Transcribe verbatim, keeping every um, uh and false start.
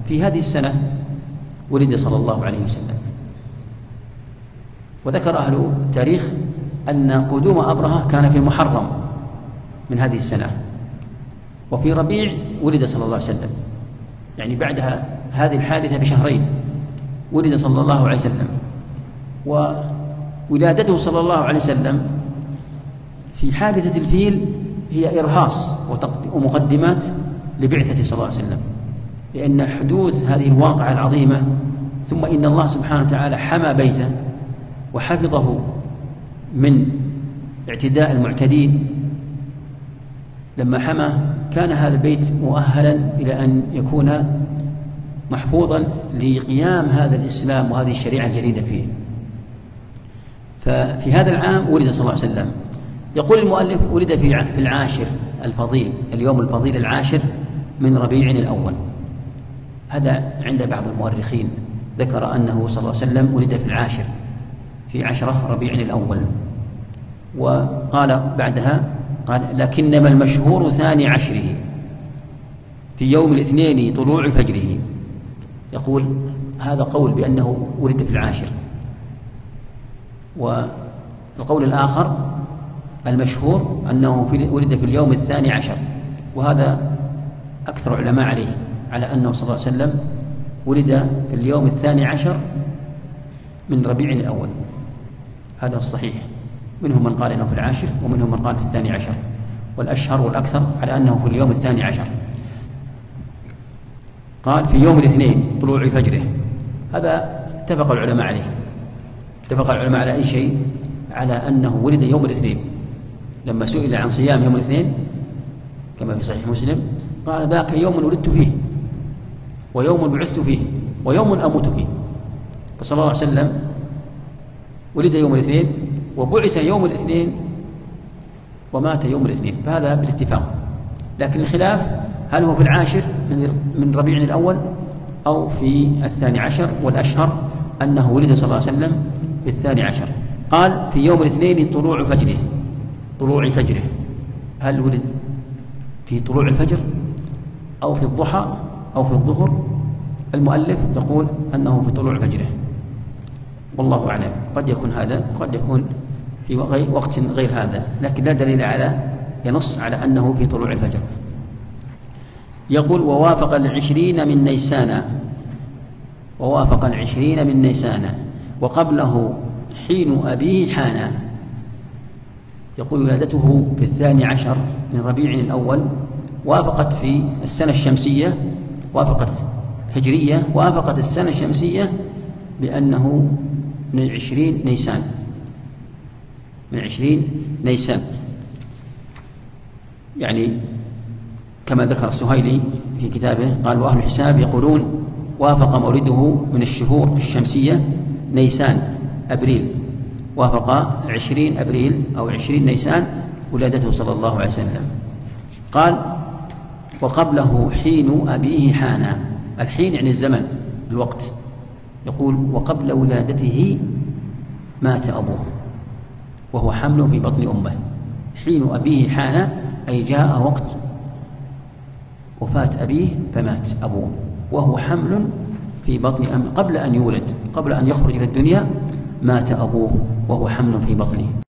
في هذه السنة ولد صلى الله عليه وسلم. وذكر أهل التاريخ أن قدوم أبرهة كان في المحرم من هذه السنة، وفي ربيع ولد صلى الله عليه وسلم، يعني بعدها هذه الحادثة بشهرين ولد صلى الله عليه وسلم. وولادته صلى الله عليه وسلم في حادثة الفيل هي إرهاص ومقدمات لبعثة صلى الله عليه وسلم، لأن حدوث هذه الواقعة العظيمة، ثم إن الله سبحانه وتعالى حمى بيته وحفظه من اعتداء المعتدين. لما حمى كان هذا البيت مؤهلا إلى أن يكون محفوظا لقيام هذا الإسلام وهذه الشريعة الجديدة فيه. ففي هذا العام ولد صلى الله عليه وسلم. يقول المؤلف ولد في العاشر الفضيل، اليوم الفضيل العاشر من ربيع الأول. هذا عند بعض المؤرخين ذكر أنه صلى الله عليه وسلم ولد في العاشر في عشرة ربيع الأول. وقال بعدها قال لكنما المشهور ثاني عشره في يوم الاثنين طلوع فجره. يقول هذا قول بأنه ولد في العاشر، والقول الآخر المشهور أنه ولد في اليوم الثاني عشر، وهذا أكثر علماء عليه على أنه صلى الله عليه وسلم ولد في اليوم الثاني عشر من ربيع الأول. هذا الصحيح، منهم من قال إنه في العاشر ومنهم من قال في الثاني عشر، والأشهر والأكثر على أنه في اليوم الثاني عشر. قال في يوم الاثنين طلوع فجره. هذا اتفق العلماء عليه، اتفق العلماء على أي شيء؟ على أنه ولد يوم الاثنين. لما سئل عن صيام يوم الاثنين كما في صحيح مسلم قال ذاك يوم ولدت فيه ويوم بعثت فيه ويوم أموت فيه. فصلى الله عليه وسلم ولد يوم الاثنين وبعث يوم الاثنين ومات يوم الاثنين، فهذا بالاتفاق. لكن الخلاف هل هو في العاشر من ربيع الأول أو في الثاني عشر، والأشهر أنه ولد صلى الله عليه وسلم في الثاني عشر. قال في يوم الاثنين طلوع فجره، طلوع فجره، هل ولد في طلوع الفجر أو في الضحى أو في الظهر؟ المؤلف يقول أنه في طلوع فجره، والله أعلم. قد يكون هذا وقد يكون في وقت غير هذا، لكن لا دليل على ينص على أنه في طلوع الفجر. يقول ووافق العشرين من نيسان، ووافق العشرين من نيسان وقبله حين أبيه حانا. يقول ولادته في الثاني عشر من ربيع الأول، وافقت في السنة الشمسية، وافقت هجرية، وافقت السنة الشمسية بأنه من عشرين نيسان، من عشرين نيسان، يعني كما ذكر السهيلي في كتابه قال وأهل الحساب يقولون وافق مولده من الشهور الشمسية نيسان أبريل، وافق عشرين أبريل أو عشرين نيسان ولادته صلى الله عليه وسلم. قال وقبله حين أبيه حانا، الحين يعني الزمن الوقت. يقول وقبل ولادته مات أبوه وهو حمل في بطن أمه. حين أبيه حانا أي جاء وقت وفاة أبيه فمات أبوه وهو حمل في بطن أمه، قبل أن يولد، قبل أن يخرج إلى الدنيا مات أبوه وهو حمل في بطنه.